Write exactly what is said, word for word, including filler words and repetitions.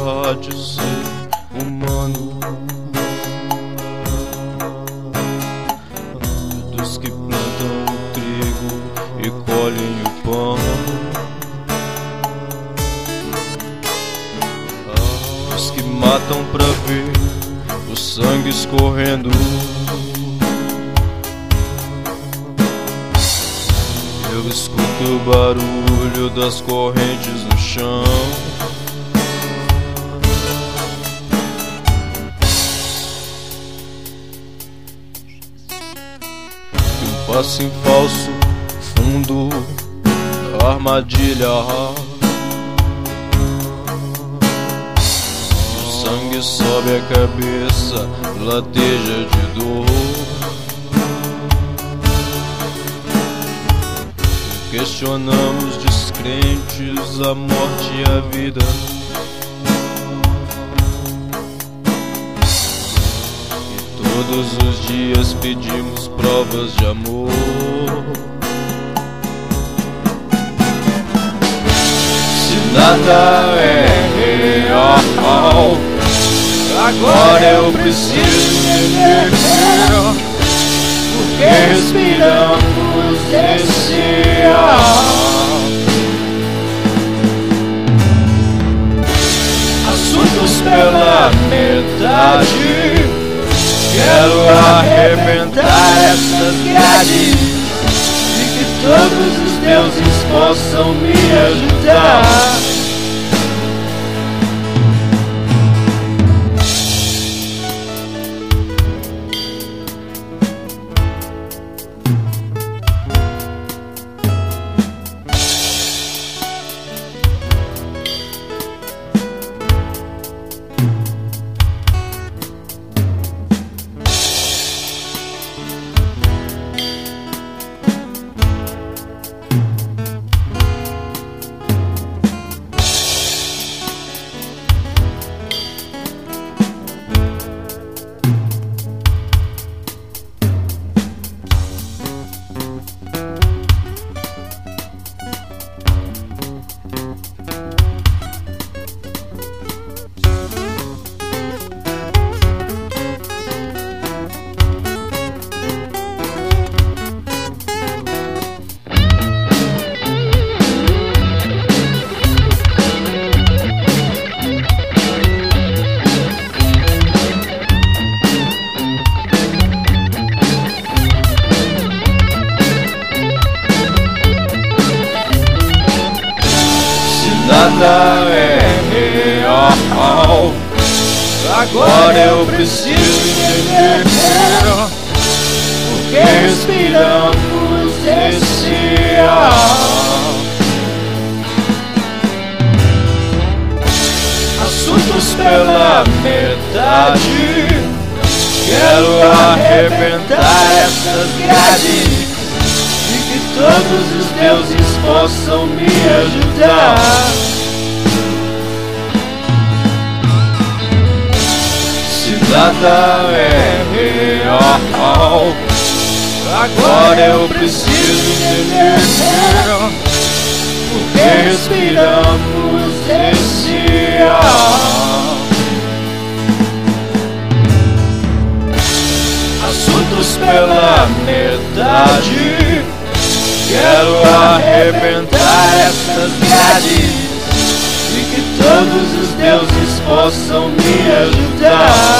deixar de ser humano. Dos que plantam o trigo e colhem o pão, os que matam pra ver o sangue escorrendo. Eu escuto o barulho das correntes no chão. E um passo em falso, fundo, armadilha. O sangue sobe a cabeça, lateja de dor. Questionamos descrentes a morte e a vida. E todos os dias pedimos provas de amor. Se nada é real, agora eu preciso entender porque respiramos esse ar. Assuntos pela metade, quero arrebentar essas grades e que todos os deuses possam me ajudar. Nada é real, agora eu preciso entender porque respiramos esse ar. Assuntos pela metade, quero arrebentar essas grades e que todos os deuses possam me ajudar. Se nada é real, agora eu preciso entender porque respiramos esse ar. Assuntos pela metade, quero arrebentar essas grades e que todos os deuses possam me ajudar.